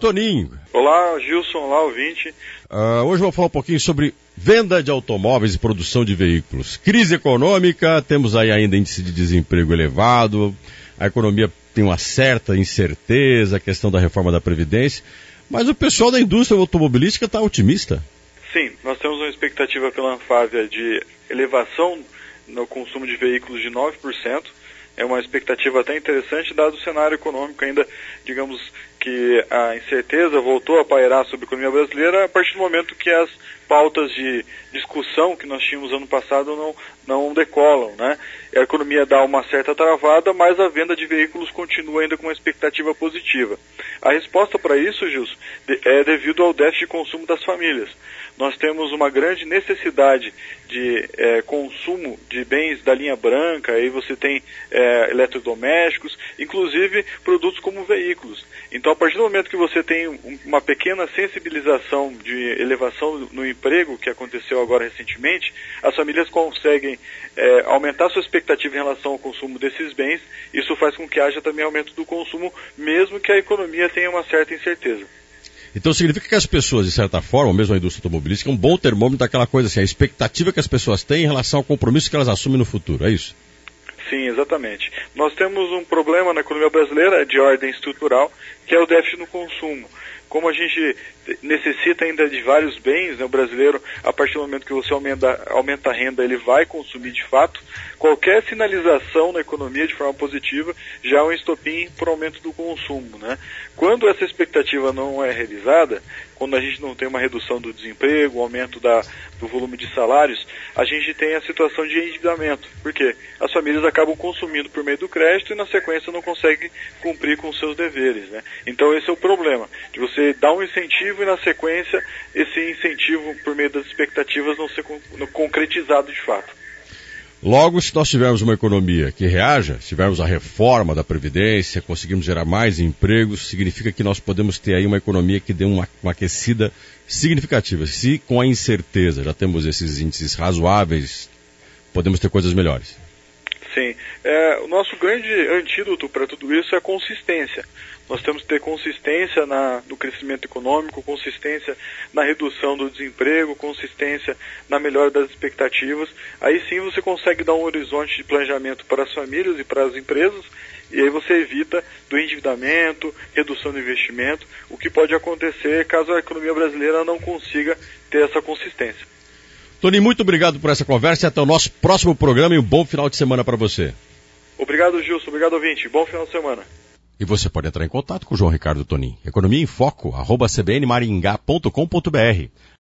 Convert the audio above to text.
Toninho. Olá, Gilson, olá, ouvinte. Hoje eu vou falar um pouquinho sobre venda de automóveis e produção de veículos. Crise econômica, temos aí ainda índice de desemprego elevado, a economia tem uma certa incerteza, a questão da reforma da Previdência, mas o pessoal da indústria automobilística está otimista. Sim, nós temos uma expectativa pela Anfávia de elevação no consumo de veículos de 9%. É uma expectativa até interessante, dado o cenário econômico ainda, digamos que a incerteza voltou a pairar sobre a economia brasileira a partir do momento que as pautas de discussão que nós tínhamos ano passado não decolam, né? A economia dá uma certa travada, mas a venda de veículos continua ainda com uma expectativa positiva. A resposta para isso, Gilson, é devido ao déficit de consumo das famílias. Nós temos uma grande necessidade de consumo de bens da linha branca, aí você tem eletrodomésticos, inclusive produtos como veículos. Então, a partir do momento que você tem uma pequena sensibilização de elevação no emprego, que aconteceu agora recentemente, as famílias conseguem aumentar sua expectativa em relação ao consumo desses bens. Isso faz com que haja também aumento do consumo, mesmo que a economia tenha uma certa incerteza. Então significa que as pessoas, de certa forma, mesmo a indústria automobilística, é um bom termômetro daquela coisa assim, a expectativa que as pessoas têm em relação ao compromisso que elas assumem no futuro, é isso? Sim, exatamente. Nós temos um problema na economia brasileira de ordem estrutural, que é o déficit no consumo. Como a gente necessita ainda de vários bens, né, o brasileiro, a partir do momento que você aumenta a renda, ele vai consumir de fato. Qualquer sinalização na economia de forma positiva já é um estopim para o aumento do consumo, né? Quando essa expectativa não é realizada, quando a gente não tem uma redução do desemprego, aumento do volume de salários, a gente tem a situação de endividamento. Por quê? As famílias acabam consumindo por meio do crédito e na sequência não conseguem cumprir com os seus deveres, né? Então esse é o problema, de você dar um incentivo e na sequência esse incentivo por meio das expectativas não ser concretizado de fato. Logo, se nós tivermos uma economia que reaja, se tivermos a reforma da Previdência, conseguirmos gerar mais empregos, significa que nós podemos ter aí uma economia que dê uma aquecida significativa. Se com a incerteza já temos esses índices razoáveis, podemos ter coisas melhores. Sim. O nosso grande antídoto para tudo isso é a consistência. Nós temos que ter consistência no crescimento econômico, consistência na redução do desemprego, consistência na melhora das expectativas. Aí sim você consegue dar um horizonte de planejamento para as famílias e para as empresas, e aí você evita do endividamento, redução do investimento, o que pode acontecer caso a economia brasileira não consiga ter essa consistência. Tony, muito obrigado por essa conversa e até o nosso próximo programa e um bom final de semana para você. Obrigado, Gilson. Obrigado, ouvinte. Bom final de semana. E você pode entrar em contato com o João Ricardo Tonin. Economia em Foco, @cbnmaringá.com.br.